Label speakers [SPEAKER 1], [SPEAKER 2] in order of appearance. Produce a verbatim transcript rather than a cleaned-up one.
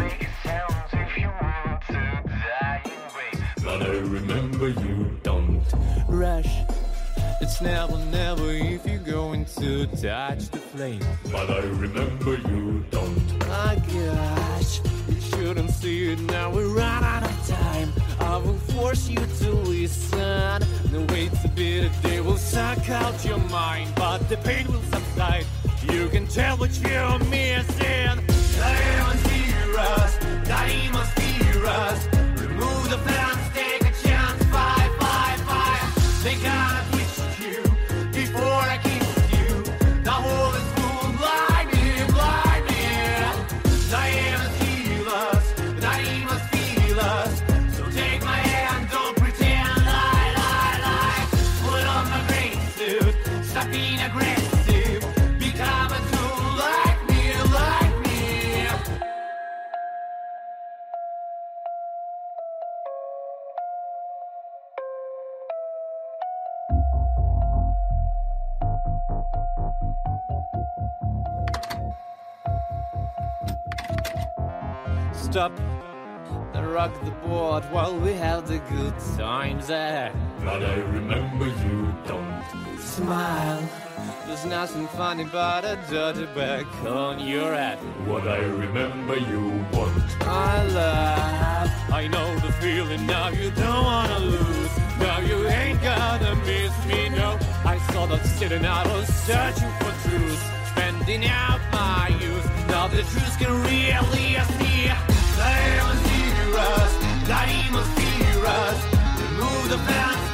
[SPEAKER 1] make a sound if you want to die in vain. But I remember you don't rush. It's never, never if you're going to touch the flame. But I remember you don't. Oh gosh, you shouldn't see it now, we run out of time. I will force you to listen. The wait a bit, they will suck out your mind, but the pain will subside. You can tell what you're missing. Diamonds hear us, diamonds hear us. Remove the plans, take a chance, five, five, five. They gotta twist you before I kiss you. The whole is full, blind me, blind me. Diamonds heal us, diamonds feel us. So take my hand, don't pretend, lie, lie, lie. Put on my grey suit, stop being aggressive. Become a tool like me, like me. Stop and rock the board while we have the good times ahead. But I remember you don't. Smile. There's nothing funny but a dirty back on your head. What I remember you want. I love. I know the feeling now you don't wanna lose. Now you ain't gonna miss me, no. I saw that sitting out, I was searching for truth, spending out my youth. Now the truth can really see. Diamonds hear us, diamonds fear us. Remove the past.